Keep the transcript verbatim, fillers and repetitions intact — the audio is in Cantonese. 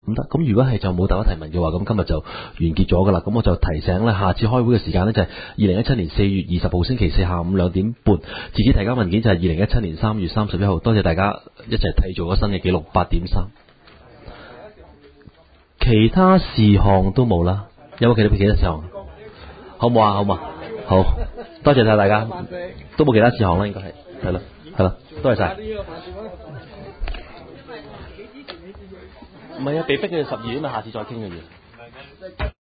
唔得，咁如果係就冇大家提問嘅話，咁今日就完結咗噶啦。咁我就提醒咧，下次開會嘅時間呢，就係二零一七年四月二十號星期四下午兩點半，自己提交文件就係二零一七年三月三十一號。多謝大家一齊締造咗新嘅紀錄八點三。其他事項都冇啦，有冇其他其他事項？好唔好啊？好唔好？好，多謝晒大家，都冇其他事項啦，應該係係啦，係啦，多謝晒。唔係啊，被逼嘅十二點咪下次再傾嘅嘢。